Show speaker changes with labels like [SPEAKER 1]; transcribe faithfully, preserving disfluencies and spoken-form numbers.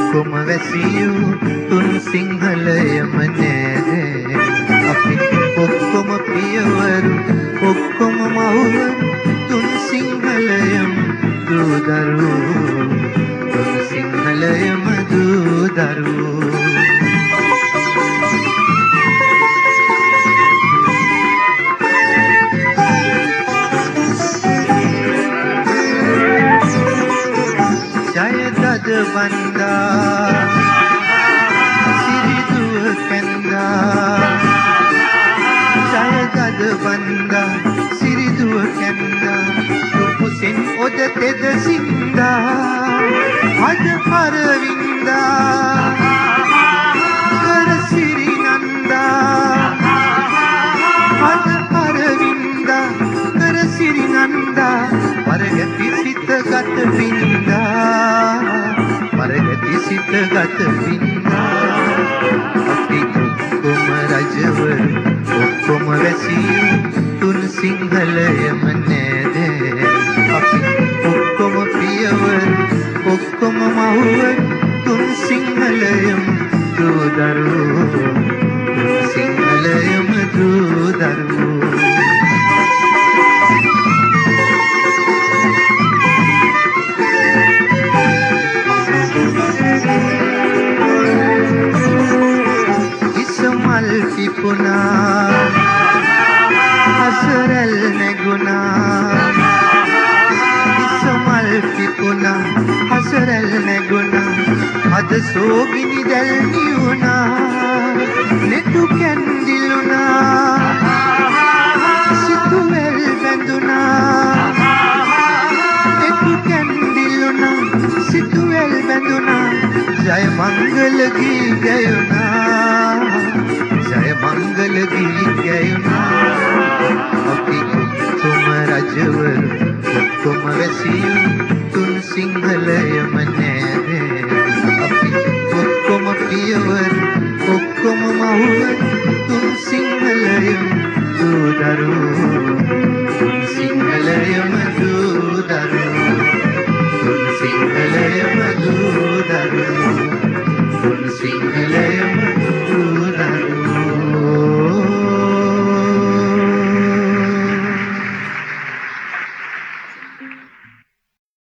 [SPEAKER 1] ඔක්කොම වැසියූ තුන් සිංහලයම නේද අපි ඔක්කොම පියවරු ඔක්කොම මව්වරු තුන් සිංහලයම දූ දරුවෝ තුන් සිංහලයම දූ දරුවෝ ජයදද වන්දා සිරිදුව කැන්දා ජයදද වන්දා සිරිදුව කැන්දා කුසෙන් ඔද තෙද සින්දා අද පරවින්දා කර සිරි නන්දා අද පරවින්දා කර සිරි නන්දා පරගති සිත ගත වින්දා පරගති සිත ගත වින්දා අපි ඔක්කොම රජවරු ඔක්කොම වැසියෝ තුන් සිංහලයම නේද අපි ඔක්කොම පියවරු ඔක්කොම මව්වරු තුන් සිංහලයම දූ දරුවෝ තුන් සිංහලයම දූ දරුවෝ ඉසමල් පිපුණා අසරල් නැගුණා ඉසමල් පිපුණා අසරල් නැගුණා අද සෝගිනි දැල් නිවුණා නෙතු කැන්දිලුණා සිතුවැල් බැඳුණා නෙතු කැන්දිලුණා සිතුවැල් බැඳුණා ජය මංගල ගී ගැයුණා ජය මංගල ගී ගැයුණා අපි ඔක්කොම රජවරු ඔක්කොම වැසියෝ තුන් සිංහලයම නේද අපි ඔක්කොම පියවරු ඔක්කොම මව්වරු තුන් සිංහලයම දූ දරුවෝ තුන් සිංහලයම දූ දරුවෝ තුන් සිංහලයම දූ දරුවෝ තුන් සිංහලයම දූ දරුවෝ